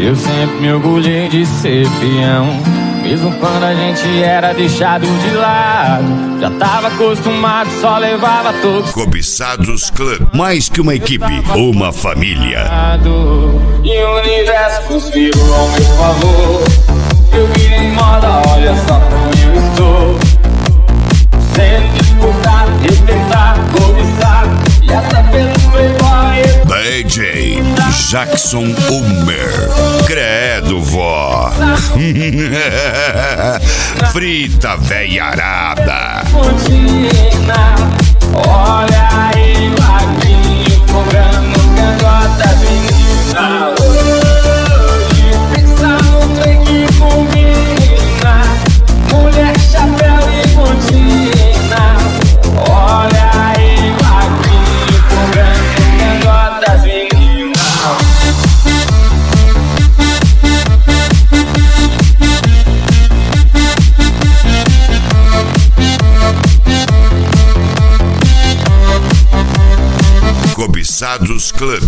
Eu sempre me orgulhei de ser peão, mesmo quando a gente era deixado de lado. Já tava acostumado, só levava todos. Cobiçados Club, mais que uma equipe, uma família. E o universo conspirou ao meu favor. Eu virei moda, olha só como eu estou. Sempre disputar, respeitar, cobiçar. E até pelo playboy. DJ Jackson Ulmer. Credo, vó. Frita veiarada. Olha aí, magrinho, fogando cangotas, menina. Hoje pensa no trem que combina. Mulher, chapéu e botina. Olha aí, magrinho, fogando cangotas, menina. Cobiçados Club.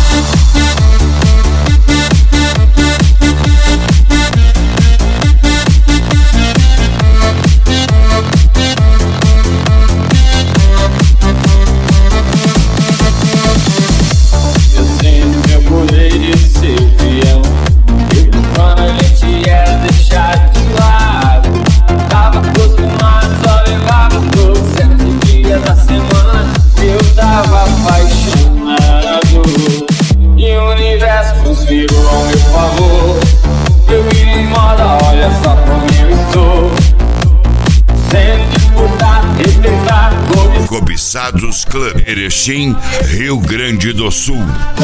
Eu sempre me orgulhei de ser peão, mesmo quando a gente era deixado de lado. Tava acostumado, só levava todos 7 dias da semana. Eu tava apaixonado e o universo conspirou ao meu favor. Eu virei moda, olha só como eu estou. Sempre disputar, respeitar, cobiçar. Cobiçados Club. Erechim, Rio Grande do Sul.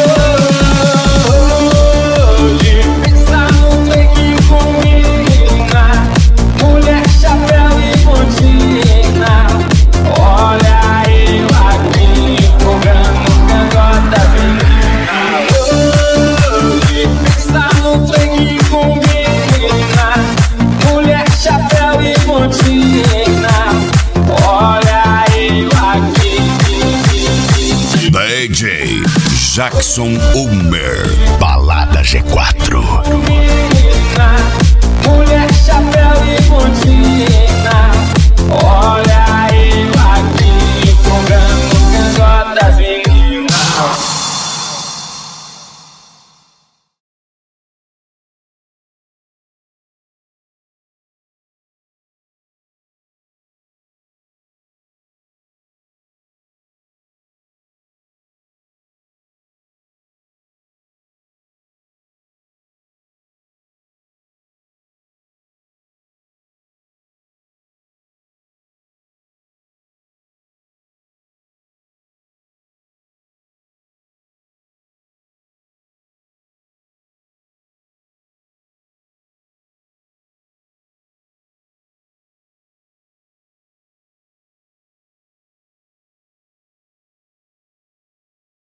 Hoje pensar no trem que combina. Mulher, chapéu e botina. Olha aí, magrinho, fogando cangotas, menina. Hoje pensar no trem que combina. Mulher, chapéu e botina. Olha aí, magrinho. DJ Jackson Ulmer. Balada G4. Mulher, chapéu e botina. Olha aí, magrinho, fogando cangotas, menina.